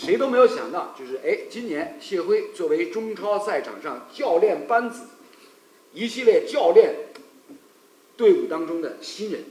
谁都没有想到，就是今年谢晖作为中超赛场上教练班子一系列教练队伍当中的新人，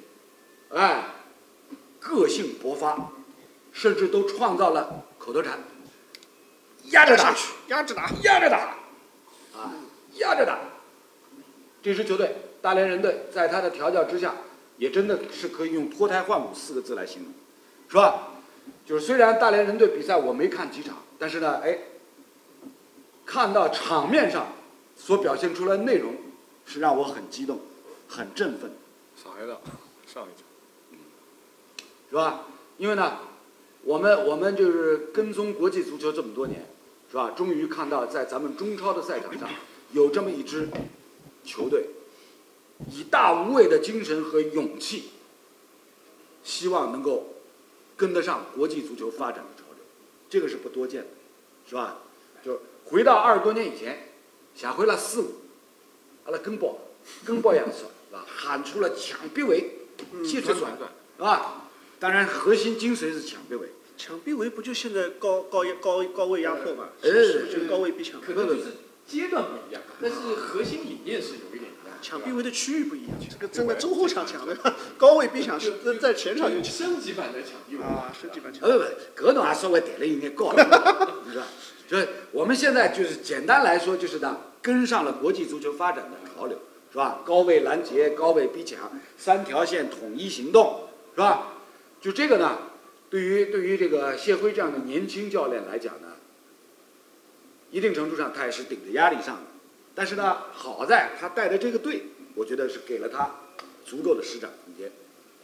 个性勃发，甚至都创造了口头禅：压着打， 压着打， 压着打，压着打。这支球队大连人队在他的调教之下，也真的是可以用脱胎换骨4个字来形容，是吧？就是虽然大连人队比赛我没看几场，但是呢，看到场面上所表现出来的内容，是让我很激动，很振奋。 少一道，上一场， 是吧？因为呢，我们就是跟踪国际足球这么多年，是吧？终于看到在咱们中超的赛场上有这么一支球队，以大无畏的精神和勇气，希望能够跟得上国际足球发展的潮流，这个是不多见的，是吧？就回到20多年以前，想回了4、5，阿拉跟包样说，是吧？喊出了抢必为，接着转，是吧？当然，核心精髓是抢必为。 抢必为不就现在高位压迫嘛？就是高位逼抢。 可能就是阶段不一样，但是核心理念是有一点一样。 抢必为的区域不一样，这个真的中后场抢的，高位逼抢是在前场就抢。 升级版的抢必为升级版抢。 不，搿侬还稍微抬了一点高了，是吧？就是我们现在就是简单来说，就是呢跟上了国际足球发展的潮流，是吧？高位拦截、高位逼抢、3条线统一行动，是吧？就这个呢，对于这个谢晖这样的年轻教练来讲呢，一定程度上他也是顶着压力上的。但是呢，好在他带的这个队，我觉得是给了他足够的施展空间。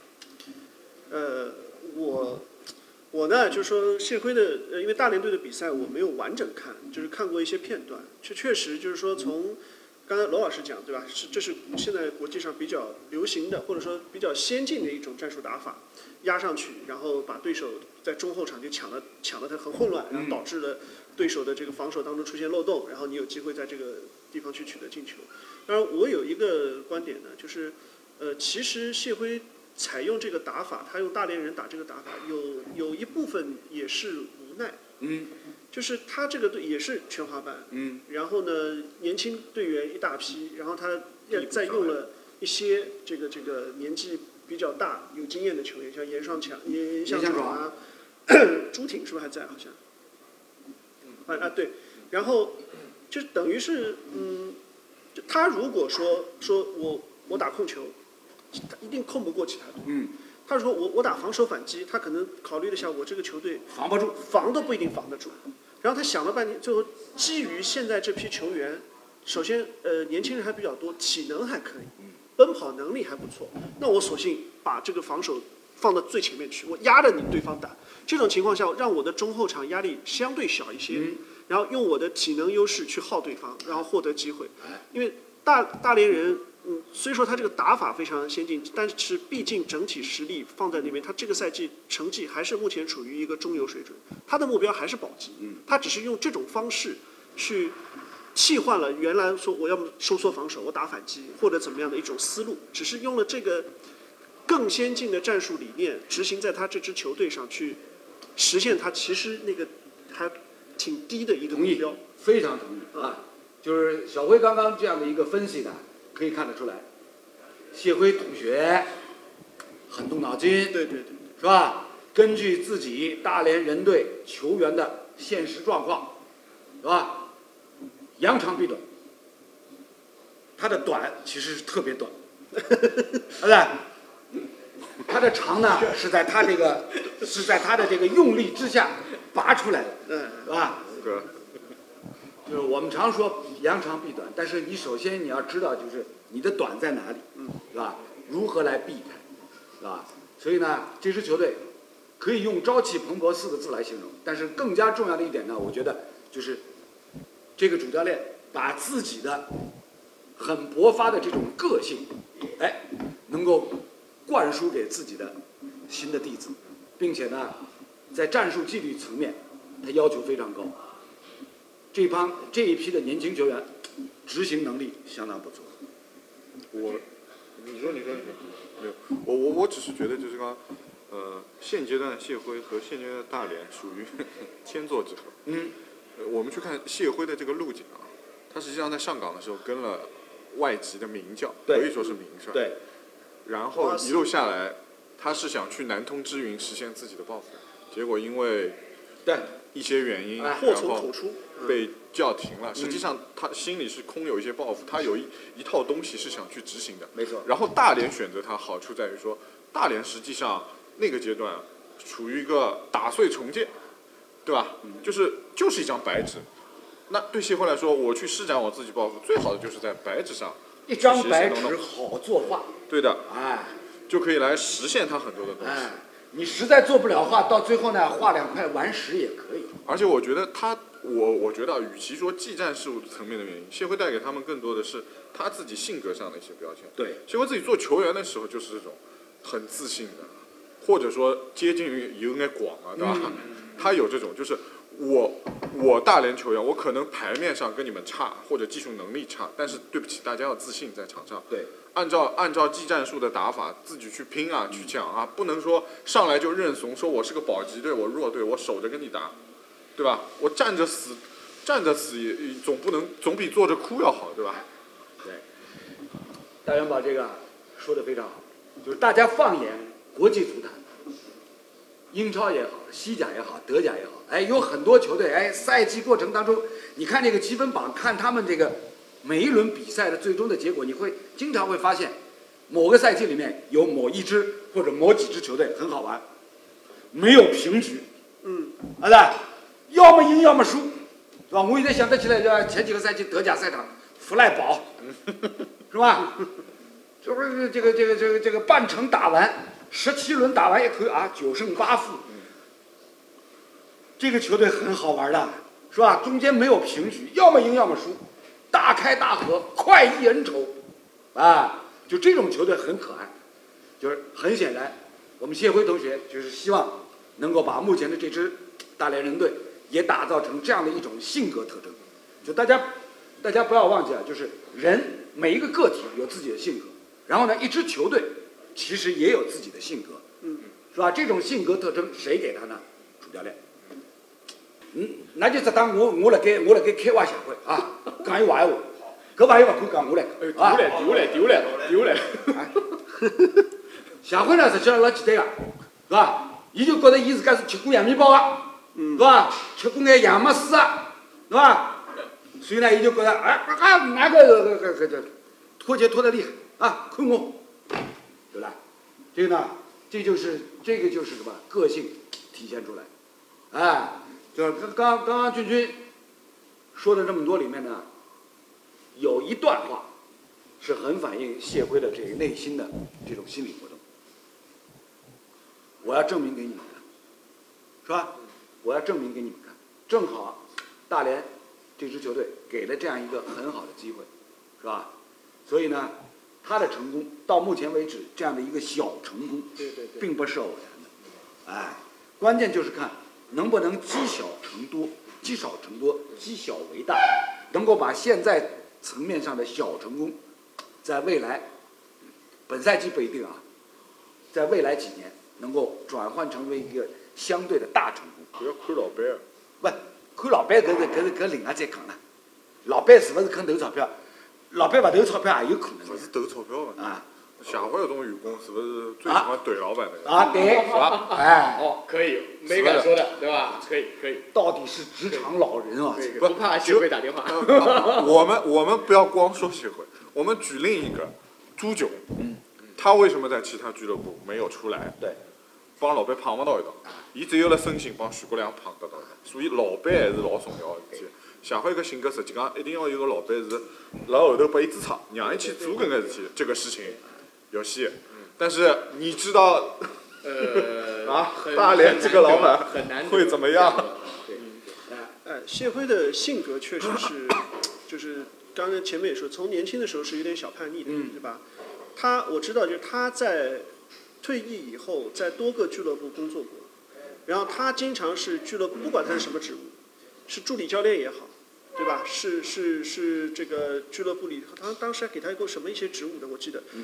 我呢，就是说谢晖的，因为大连队的比赛我没有完整看，就是看过一些片段，确实就是说从刚才罗老师讲，对吧？这是现在国际上比较流行的，或者说比较先进的一种战术打法，压上去，然后把对手在中后场就抢得他很混乱，然后导致了对手的这个防守当中出现漏洞，然后你有机会在这个地方去取得进球。当然，我有一个观点呢，就是其实谢晖采用这个打法，他用大连人打这个打法，有一部分也是无奈。就是他这个队也是全华班，然后呢，年轻队员一大批，然后他再用了一些这个年纪比较大、有经验的球员，像严向闯啊，朱挺是不是还在？好像，对，然后就等于是，就他如果说我打控球，他一定控不过其他队。他说我打防守反击，他可能考虑了下我这个球队防不住， 防都不一定防得住。然后他想了半天，最后基于现在这批球员，首先年轻人还比较多，体能还可以，奔跑能力还不错，那我索性把这个防守放到最前面去，我压着你对方打。这种情况下，让我的中后场压力相对小一些，然后用我的体能优势去耗对方，然后获得机会。因为大连人。虽说他这个打法非常先进，但是毕竟整体实力放在那边，他这个赛季成绩还是目前处于一个中游水准。他的目标还是保级，他只是用这种方式去替换了原来说我要么收缩防守，我打反击或者怎么样的一种思路，只是用了这个更先进的战术理念执行在他这支球队上去实现他其实那个还挺低的一个目标。 非常同意啊！就是小辉刚刚这样的一个分析呢。可以看得出来，谢晖同学很动脑筋， 对， 是吧？根据自己大连人队球员的现实状况，是吧？扬长避短，他的短其实是特别短，对不对？他的长呢是在他的这个用力之下拔出来的，是吧？就是我们常说扬长避短，但是你首先你要知道，就是你的短在哪里，是吧？如何来避开，是吧？所以呢，这支球队可以用朝气蓬勃4个字来形容，但是更加重要的一点呢，我觉得就是这个主教练把自己的很勃发的这种个性，能够灌输给自己的新的弟子，并且呢，在战术纪律层面，他要求非常高。这一批的年轻球员，执行能力相当不错。 你说，没有，我只是觉得就是刚， 现阶段谢辉和现阶段的大连属于天作之合。我们去看谢辉的这个路径啊，他实际上在上港的时候跟了外籍的名将，可以说是名帅。 对。 然后一路下来，他是想去南通之云实现自己的抱负，结果因为一些原因， 祸从口出， 被叫停了。实际上他心里是空有一些抱负，他有一套东西是想去执行的。 没错。 然后大连选择他，好处在于说，大连实际上那个阶段处于一个打碎重建，对吧？就是一张白纸。那对谢辉来说，我去施展我自己抱负，最好的就是在白纸上。 一张白纸好作画。 对的。就可以来实现他很多的东西。 你实在做不了画，到最后呢，画2块顽石也可以。 而且我觉得我觉得与其说技战术层面的原因，谢辉带给他们更多的是他自己性格上的一些表现。 对。 谢辉自己做球员的时候就是这种很自信的，或者说接近于有点广啊，对吧？他有这种，就是我大连球员，我可能牌面上跟你们差，或者技术能力差，但是对不起，大家要自信在场上。 对。 按照技战术的打法，自己去拼啊，去讲啊，不能说上来就认怂，说我是个保级队，我弱队，我守着跟你打，对吧？我站着死也总比坐着哭要好，对吧？ 对。大元宝这个说得非常好，就是大家放眼国际足坛，英超也好，西甲也好，德甲也好，有很多球队，赛季过程当中，你看这个积分榜，看他们这个每一轮比赛的最终的结果，你会经常会发现，某个赛季里面有某一支或者某几支球队很好玩，没有平局，要么赢要么输，是吧？我现在想得起来，前几个赛季德甲赛场，弗赖堡，是吧？就是这个半程打完，17轮打完一口9胜8负，这个球队很好玩的，是吧？中间没有平局，要么赢要么输。大开大合，快意恩仇，就这种球队很可爱。就是很显然，我们谢辉同学就是希望能够把目前的这支大连人队也打造成这样的一种性格特征。就大家不要忘记就是人每一个个体有自己的性格，然后呢，一支球队其实也有自己的性格，是吧？这种性格特征谁给他呢？主教练。那就只当我辣盖开话协会讲一坏话，搿朋友勿敢讲我来丢来。 协会呢，实际上老简单个，是吧？伊就觉得伊自家是吃过洋面包个，是吧？吃过眼洋麦水啊，是吧？所以呢，伊就觉得哪个拖鞋拖得厉害看我，对吧？这个呢，这个就是什么个性体现出来，就是刚刚俊君说的这么多里面呢，有一段话是很反映谢辉的这个内心的这种心理活动。我要证明给你们看，是吧？我要证明给你们看，正好大连这支球队给了这样一个很好的机会，是吧？所以呢，他的成功到目前为止这样的一个小成功，并不是偶然的，关键就是看能不能积少成多，积少成多，积小为大，能够把现在层面上的小成功，在未来，本赛季不一定在未来几年能够转换成为一个相对的大成功。 不要看老板不看老板，搿另外再讲了。老板是不是肯投钞票？老板不投钞票也有可能。 不是投钞票的协会有种员工是不是最喜欢怼老板的？ 对， 可以，没敢说的，对吧？可以。 到底是职场老人不怕协会打电话。 我们不要光说协会，我们举另一个朱炯，他为什么在其他俱乐部没有出来？ 对， 帮老板碰不到一道，伊只有辣申鑫帮许国良碰得到，所以老板还是老重要的事体。协会个性格实际上一定要有个老板是辣后头拨伊支撑，让伊去做搿个事体，这个事情有戏。但是你知道，大连这个老板会怎么样？ 谢辉的性格确实是，就是刚才前面也说，从年轻的时候是有点小叛逆的，对吧？我知道，就是他在退役以后，在多个俱乐部工作过，然后他经常是俱乐部，不管他是什么职务，是助理教练也好，对吧？是这个俱乐部里，他当时还给他一个什么一些职务的，我记得。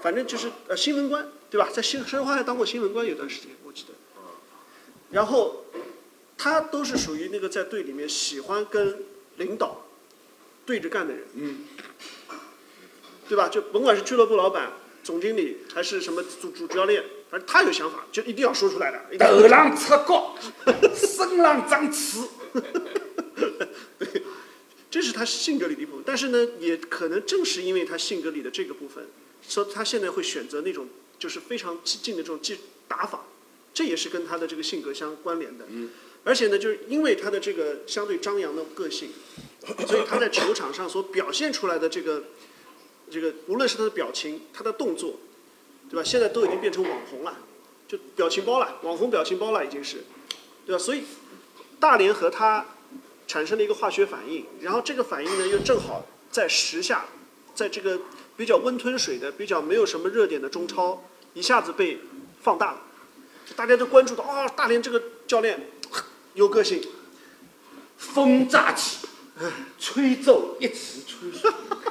反正就是新闻官，对吧？在申花还当过新闻官有段时间，我记得。然后他都是属于那个在队里面喜欢跟领导对着干的人，对吧？就甭管是俱乐部老板、总经理还是什么主教练，反正他有想法就一定要说出来的。 头浪出高，身浪长刺。 对，这是他性格里的一部分。但是呢，也可能正是因为他性格里的这个部分，说他现在会选择那种就是非常激进的这种打法，这也是跟他的这个性格相关联的。而且呢，就是因为他的这个相对张扬的个性，所以他在球场上所表现出来的这个，无论是他的表情、他的动作，对吧？现在都已经变成网红了，就表情包了，网红表情包了，已经是，对吧？所以大连和他产生了一个化学反应，然后这个反应呢，又正好在时下，在这个比较温吞水的、比较没有什么热点的中超，一下子被放大了，大家都关注到大连这个教练有个性， 风乍起，吹奏一池春水。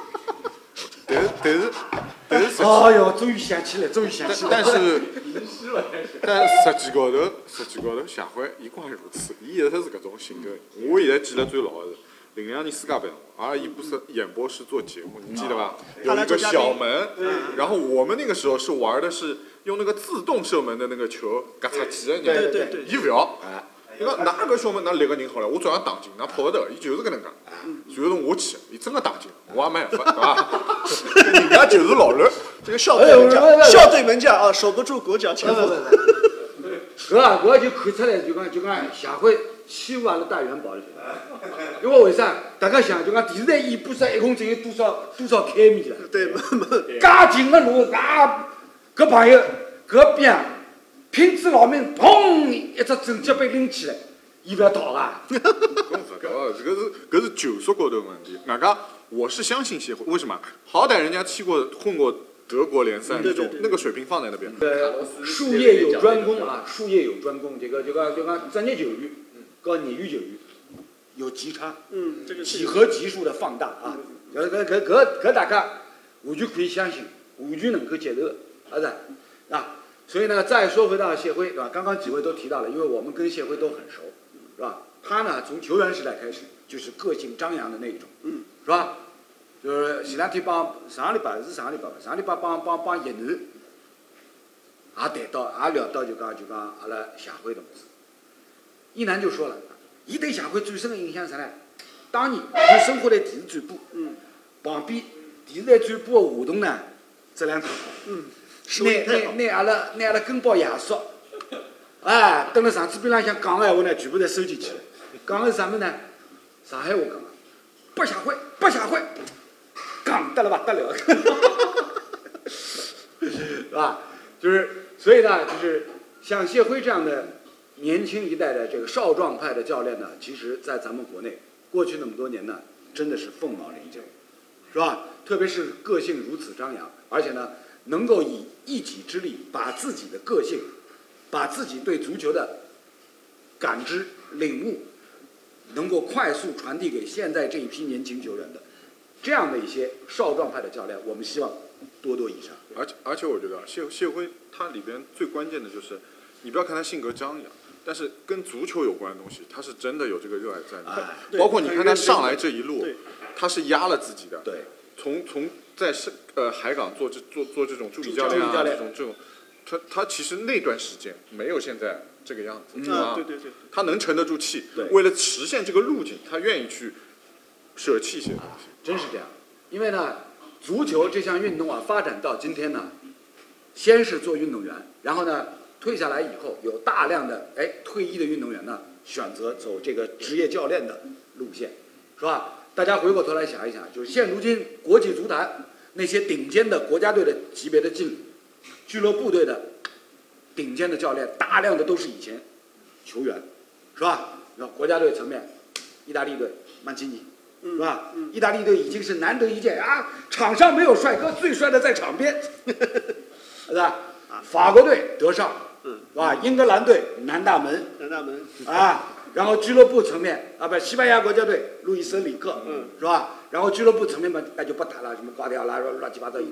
但是哎呦，终于想起来，终于想起来。 但是吟诗了开始。 但实际高头，谢辉伊光如此，伊一直是搿种性格。我现在记得最牢的是02年世界杯，伊不是演播室做节目，你记得吧？有一个小门，然后我们那个时候是玩的是用那个自动射门的那个球夹出去的， 对， 伊不要。伊讲哪个小门，哪立个人好了，我照样打进，哪跑勿得，伊就是搿能介。随后我去，伊真个打进，我也没办法，对伐？人家就是老六， 这个校队门将，校队门将守不住国脚前锋。 搿就看出来，就讲谢辉欺负阿拉大元宝了。因为为啥？大家想，就讲电视台演播室一共只有多少开米了？ 对， 介近个路，搿朋友搿边拼子老命，砰！一只整脚被拎起来，伊不要逃啊！ 搿是球速高头问题。外加我是相信协会，为什么？好歹人家混过德国联赛那种，那个水平放在那边。 术业有专攻啊，术业有专攻，这个就讲职业球员和业余球员有极差， 这个几何级数的放大啊，搿大家完全可以相信，完全能够接受的，是不是啊？所以呢，再说回到谢辉，对吧？刚刚几位都提到了，因为我们跟谢辉都很熟，是吧？他呢，从球员时代开始就是个性张扬的那一种，是吧？就是前两天上礼拜帮叶楠也聊到就讲阿拉谢辉同志，一楠就说了，伊对谢辉最深的印象是啥呢？当年就生活在电视转播，旁边电视台转播的话筒呢质量太好，拿阿拉根包爷叔，蹲辣上次边浪向讲个闲话呢，全部侪收进去了。讲个是啥物事呢？上海话讲个，不谢辉，讲得了不得了，是吧？就是所以呢，就是像谢辉这样的年轻一代的这个少壮派的教练呢，其实在咱们国内过去那么多年呢，真的是凤毛麟角，是吧？特别是个性如此张扬，而且呢，能够以一己之力把自己的个性，把自己对足球的感知、领悟，能够快速传递给现在这一批年轻球员的，这样的一些少壮派的教练，我们希望多多益善。 而且我觉得谢辉他里边最关键的就是，你不要看他性格张扬，但是跟足球有关的东西，他是真的有这个热爱在里面。包括你看他上来这一路，他是压了自己的。 对。 从在海港做这种助理教练啊，这种，他其实那段时间没有现在这个样子， 对， 他能沉得住气，为了实现这个路径，他愿意去舍弃一些东西， 真是这样。因为呢，足球这项运动啊，发展到今天呢，先是做运动员，然后呢退下来以后，有大量的退役的运动员呢，选择走这个职业教练的路线，是吧？大家回过头来想一想，就是现如今国际足坛那些顶尖的国家队的级别的经理，俱乐部队的顶尖的教练，大量的都是以前球员，是吧？国家队层面，意大利队曼奇尼，是吧？意大利队已经是难得一见啊，场上没有帅哥，最帅的在场边，是吧？法国队德尚，是吧？英格兰队南大门啊。然后俱乐部层面西班牙国家队路易斯·里克，是吧？然后俱乐部层面嘛，那就不谈了，什么瓜迪奥拉乱七八糟一堆，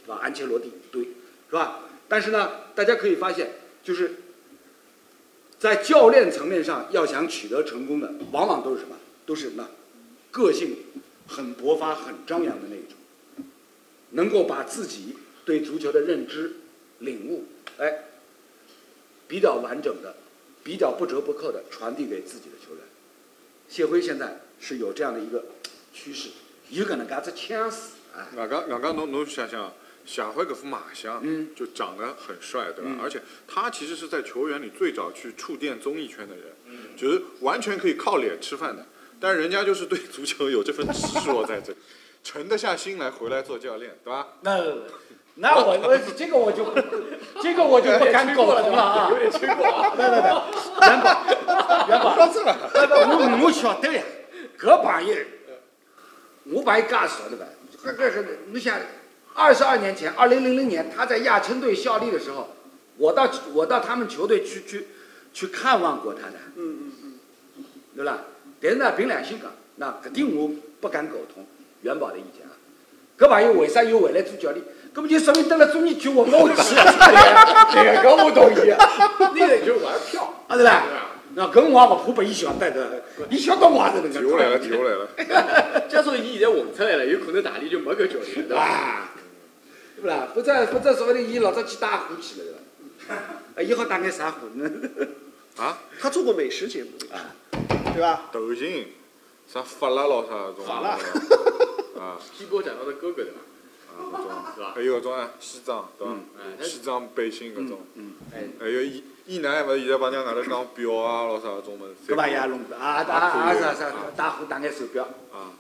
是吧？安切洛蒂对，是吧？但是呢，大家可以发现，就是在教练层面上要想取得成功的，往往都是什么？都是那个性很勃发、很张扬的那一种，能够把自己对足球的认知、领悟，比较完整的、比较不折不扣的传递给自己的球员。谢晖现在是有这样的一个趋势，有可能搿只枪死啊！ 外加侬想想，夏辉搿副马相，就长得很帅，对吧？而且他其实是在球员里最早去触电综艺圈的人，就是完全可以靠脸吃饭的。但是人家就是对足球有这份执着在这里，沉得下心来回来做教练，对吧？ 那我这个我就不敢苟同了啊！ 有点吹过啊。 元宝，我晓得呀，搿朋友，我把伊介绍的吧，搿你想，22年前，2000年他在亚青队效力的时候，我到他们球队去看望过他的，对吧？但是呢，凭良心讲，那搿点我不敢苟同元宝的意见啊。搿朋友为啥又回来做教练？搿不就说明得了做你球我冇去了？这个我同意啊。 那个就玩票， 对吧？那搿我也勿怕拨伊晓得的，伊晓得我也是能提下来了。 加上伊现在混出来了，有可能大理就没搿教练，对吧？ 对不啦？否则说不定伊老早去带货去了，对吧？伊好带眼啥货呢？ 啊？ 他做过美食节目啊，对吧？ 抖音，啥发辣咯啥种。 发辣。 啊。 西波讲到的哥哥对吧？ 搿种， 是吧？ 还有搿种西装，对伐？西装背心搿种。还有伊男勿是现在帮人家外头讲表啊咯啥种物事。 搿把也弄的啊，啥带货带眼手表。 啊。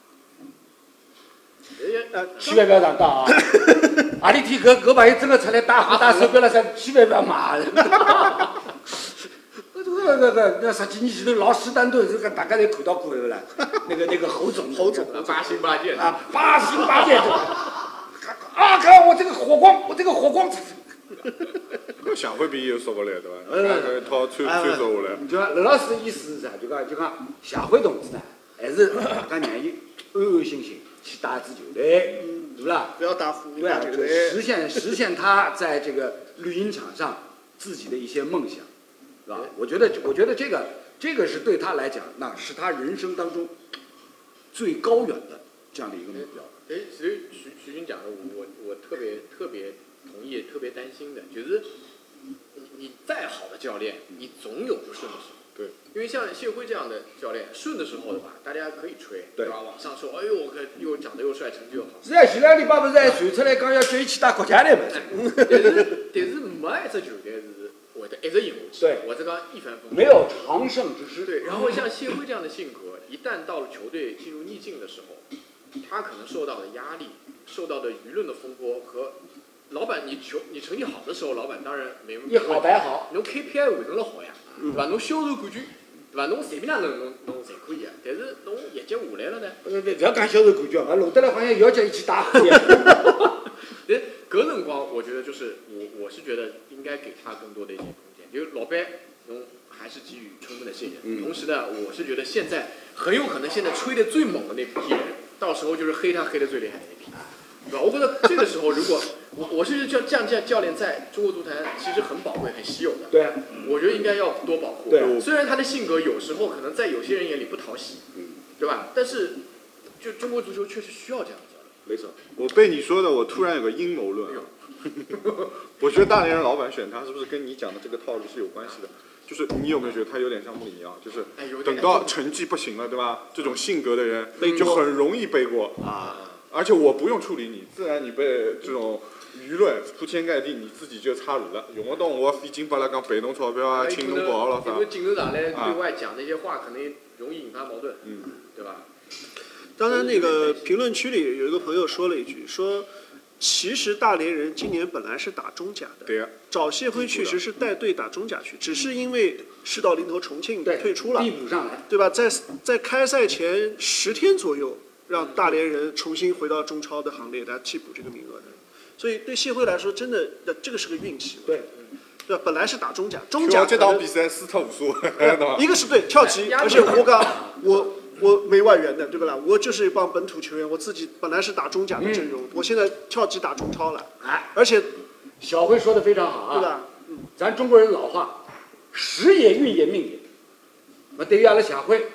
千万不要上当啊！何里天搿朋友真的出来带货带手表了，千万不要买。那10几年前头老史丹顿，这个大家侪看到过的啦。那个侯总， 八星八剑啊，八星八剑啊！看我这个火光， 搿想会比伊有说服力，对伐？搿一套穿着下来。 就讲刘老师的意思是啥？就讲夏辉同志呢，还是大家让伊安安心心去打支球队，对不啦？ 不要打虎， 对啊， 打球队。 实现他在这个绿茵场上自己的一些梦想，是吧？我觉得这个是对他来讲，那是他人生当中最高远的这样的一个目标。 其实徐军讲的，我特别同意，特别担心的，就是你再好的教练，你总有不顺的时候。 对。 因为像谢晖这样的教练，顺的时候的话，大家可以吹，对吧？网上说，哎呦，我又长得又帅，成绩又好。 是啊，前两礼拜不是还传出来讲要叫伊去打国家队嘛？ 但是没一只球队是会得一直赢下去， 对， 或者讲一帆风顺， 没有长胜之师。 对，然后像谢晖这样的性格，一旦到了球队进入逆境的时候，他可能受到的压力、受到的舆论的风波和老板你成绩好的时候，老板当然没问题。 一好白好， 侬 KPI 完成了好呀，对吧？侬销售冠军，对吧？侬随便哪能侬侪可以啊。但是侬业绩下来了呢？ 不要讲销售冠军啊，弄得来好像也要叫伊去打火一样。 但搿辰光，我觉得就是我是觉得应该给他更多的一些空间。就是老板，侬还是给予充分的信任。同时呢，我是觉得现在很有可能现在吹得最猛的那批人，到时候就是黑他黑得最厉害的那批。对吧？我觉得这个时候，如果我是这样教练在中国足坛其实很宝贵、很稀有的。 对。 我觉得应该要多保护。 对。 虽然他的性格有时候可能在有些人眼里不讨喜，对吧？但是，就中国足球确实需要这样的教练。 没错。 我被你说的，我突然有个阴谋论。我觉得大连人老板选他是不是跟你讲的这个套路是有关系的？就是你有没有觉得他有点像穆里尼奥？就是等到成绩不行了，对吧？这种性格的人就很容易背锅啊。而且我不用处理你，自然你被这种舆论铺天盖地，你自己就插入了，用不到我费劲把他讲赔侬钞票啊，请侬保了啥？ 因为镜头上来对外讲那些话，可能容易引发矛盾，对吧？ 当然，那个评论区里有一个朋友说了一句，说其实大连人今年本来是打中甲的， 对呀， 找谢晖确实是带队打中甲去，只是因为事到临头重庆退出了， 递补上来， 对吧？在开赛前10天左右。让大连人重新回到中超的行列来替补这个名额的，所以对谢晖来说，真的这个是个运气。 对， 对吧？本来是打中甲，中甲这场比赛输脱无所谓， 一个是对跳级，而且我我没外援的，对不啦？我就是一帮本土球员，我自己本来是打中甲的阵容，我现在跳级打中超了， 哎， 而且小辉说的非常好啊， 对吧？ 咱中国人老话，时也运也命也。那对于阿拉小辉，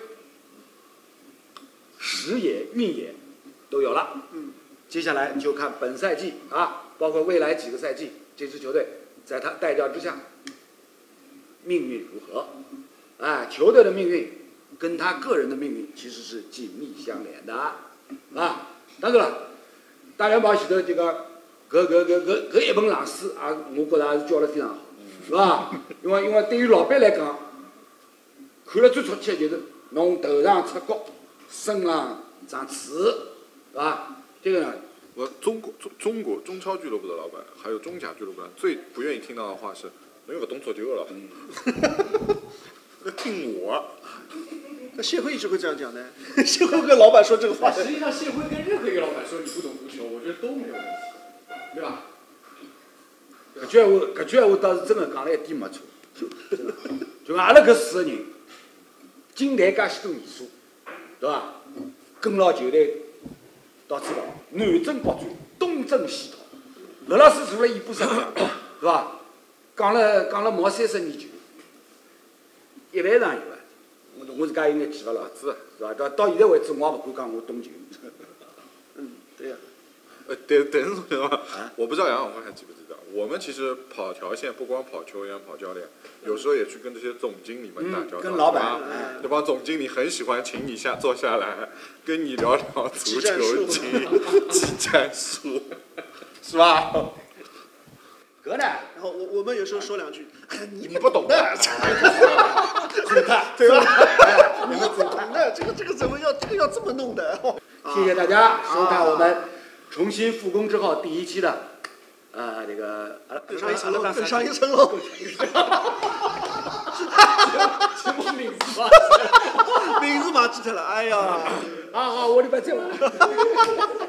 时也运也都有了。接下来就看本赛季啊，包括未来几个赛季，这支球队在他带教之下，命运如何？哎，球队的命运跟他个人的命运其实是紧密相连的啊。当然了，大连宝前头这个搿一本冷书啊，我觉着也是教得非常好，是吧？因为对于老板来讲，看了最出气就是侬头上出角，身上长刺，是吧？这个呢， 中国中超俱乐部的老板，还有中甲俱乐部最不愿意听到的话是，侬有个动作就了，听我。 那谢辉一直会这样讲的，谢辉跟老板说这个话但，实际上，谢辉跟任何一个老板说你不懂足球，我觉得都没有问题，对吧？ 搿句闲话倒是真的讲了一点没错，就阿拉搿四个人，经历介许多年数，对伐？跟牢球队到处跑，南征北战，东征西讨，刘老师做了一步三两，是吧？讲了毛30年球，一万场有啊，我自家有眼记勿牢，是吧？到现在为止，我也勿敢讲我懂球。 对呀、 但是同学们，我不知道杨永辉还记不记得，我们其实跑条线不光跑球员、跑教练，有时候也去跟这些总经理们打交道。 跟老板啊这帮总经理很喜欢请你坐下来，跟你聊聊足球经、技战术，是吧？ 搿呢？ 然后我们有时候说两句， 你不懂的， 对吧？你不懂的，这个怎么要这么弄的？ 谢谢大家收看我们重新复工之后第一期的，这个更上一层楼，更上一层楼。 什么名字吧？ 名字嘛记得了，哎呀。 好，我礼拜再来。